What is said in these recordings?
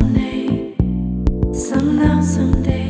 someday, some now, someday.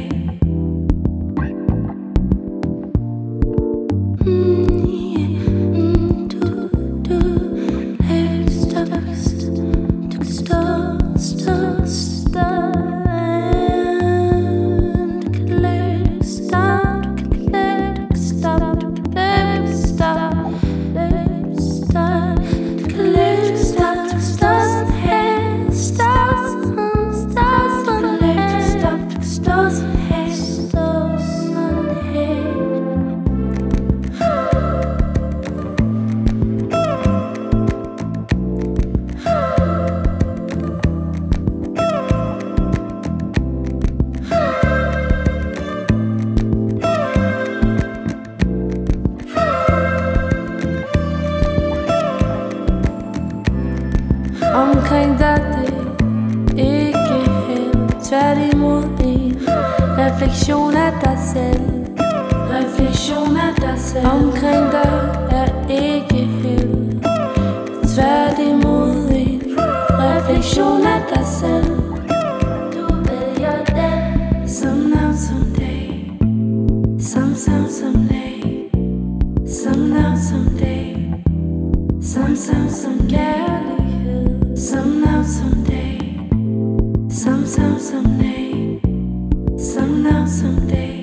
Omkring dig det ikke helt, tværtimod en refleksion af dig selv. Refleksion af dig selv. Omkring dig er ikke helt, tværtimod en refleksion af dig selv. Du vælger den, some now, someday, some someday, some now, someday, some kærlighed. Some now, someday, some someday, some now, someday.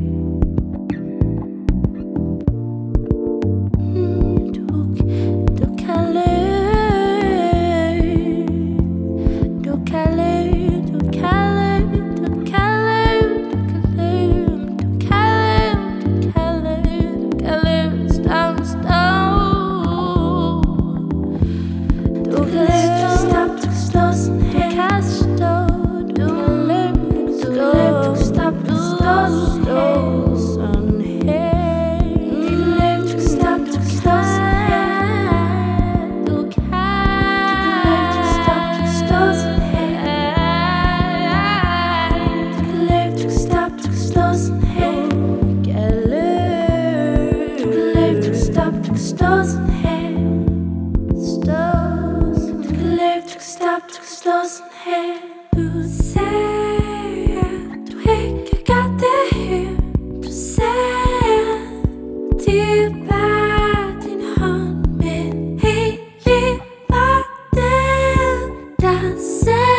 Du sagde, du ikke gør det her. Du sagde, det er bare din hånd, men helt lige var det, der sagde.